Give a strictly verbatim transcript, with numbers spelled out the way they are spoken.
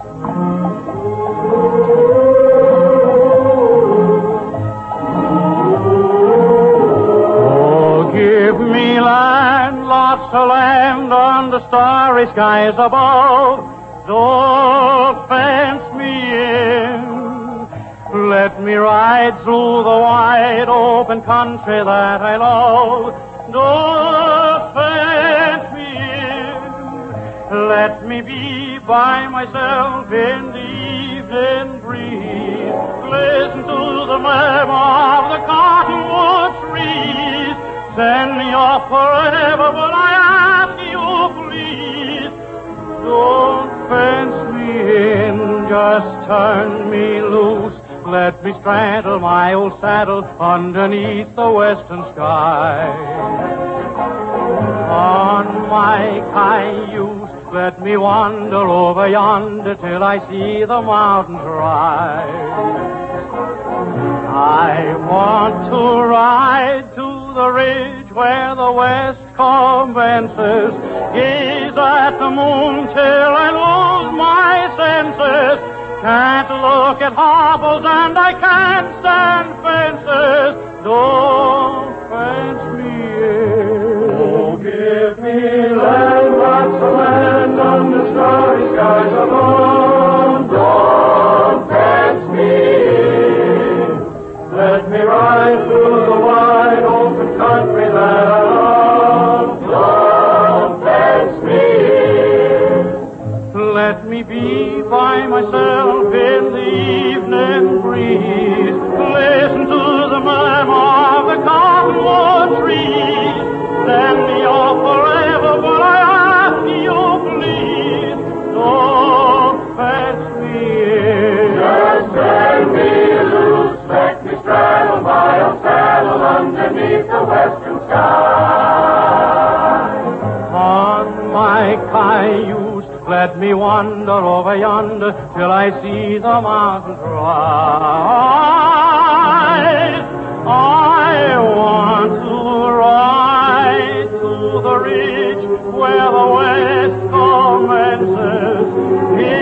Oh, give me land, lots of land under starry skies above. Don't fence me in. Let me ride through the wide open country that I love. Don't fence me in. Let me be by myself in the evening breeze. Listen to the murmur of the cottonwood trees. Send me off forever, but I ask you please. Don't fence me in, just turn me loose. Let me straddle my old saddle underneath the western sky. On my cayuse, let me wander over yonder till I see the mountains rise. I want to ride to the ridge where the west commences, gaze at the moon till I lose my senses. Can't look at hobbles and I can't stand fences. Don't fence me in. Oh, give me land, lots of land under starry skies above. Don't fence me in. Let me ride through the wide open country that I love. Don't fence me in. Let me be by myself in the evening breeze. Listen to the murmur of the cottonwood trees. Send me off forever, but I ask you please. Don't fence me in. Just send me loose, let me straddle my old saddle underneath the western sky. On my cayuse, let me wander over yonder till I see the mountains rise. I want to ride to the ridge where the west commences.